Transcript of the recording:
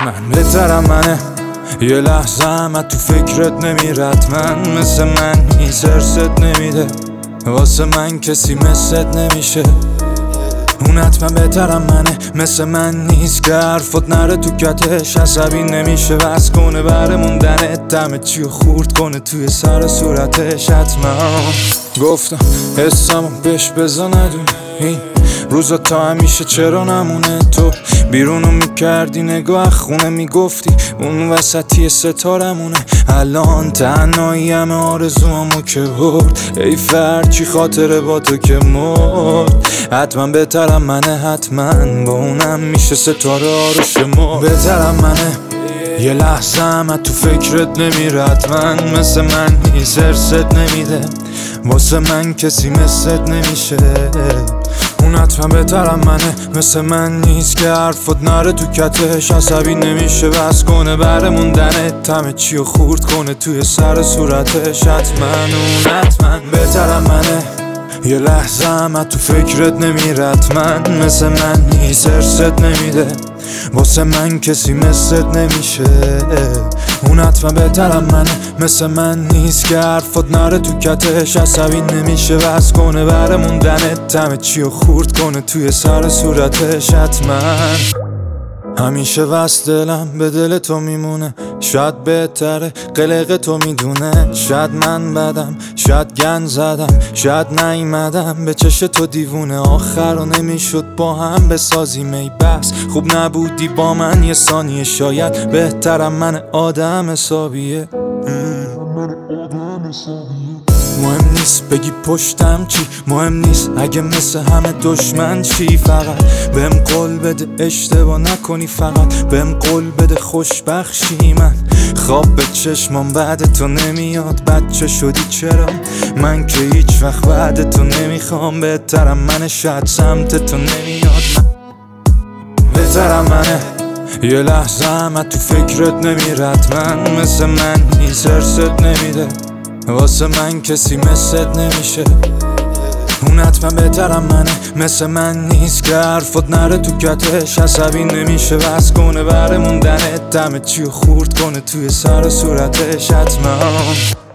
حتما بهترم منه. یه لحظه هم تو فکرت نمیرد من مثل من نیست، ارست نمیده واسه من کسی مثلت نمیشه. اون حتما بهترم منه، مثل من نیست که حرفات نره تو کتش، عصبی نمیشه وز کنه بره موندنت، دمه چی و خورد کنه توی سر صورتش. حتما گفتم حسمو بهش بزا ندونه، این روزا تا همیشه چرا نمونه. تو بیرونو میکردی نگاه خونه میگفتی اون وسطی ستارمونه، الان تنهایی همه آرزوامو که برد، ای فرچی خاطره با تو که مرد. حتما بهترم منه، حتما با اونم میشه ستاره ها رو شمرد. بهترم منه، یه لحظه هم تو فکرت نمیرد من مثل من نیست، ارست نمیده واسه من کسی مثلت نمیشه. اون حتما بهترم منه، مثل من نیست که حرفات نره تو کتش، عصبی نمیشه بس کنه بره موندنت، همه چی و خورد کنه توی سر صورتش. حتما اون حتما بهترم منه، یه لحظه هم تو فکرت نمیرد من مثل من نیست، ارست نمیده واسه من کسی مثلت نمیشه. اون حتما بهترم منه، مثل من نیست که حرفات نره تو کتش، عصبی نمیشه بس کنه بره موندنت، همه چی و خورد کنه توی سر صورتش. حتما همیشه وست دلم به دل تو میمونه، شاید بهتره قلق تو میدونه، شاید من بدم شاید گن زدم شاید نیومدم به چش تو دیوونه، آخر رو نمیشد با هم بسازیم ای بس خوب نبودی با من یه ثانیه، شاید بهترم من آدم حسابیه. مهم نیست بگی پشتم چی، مهم نیست اگه مثل همه دشمن چی، فقط بهم قول بده اشتباه نکنی، فقط بهم قول بده خوشبخشی. من خواب به چشمام بعد تو نمیاد، بچه شدی چرا من که هیچ وقت بعد تو نمیخوام. بهترم منه، شاید سمت تو نمیاد، بهترم منه، یه لحظه هم تو فکرت نمیرد من مثل من نیست، ارست نمیده واسه من کسی مثلت نمیشه. اون حتما بهترم منه، مثل من نیست که حرفات نره تو کتش، عصبی نمیشه بس کنه بره موندنت، دمه چی و خورد کنه توی سر صورتش. حتما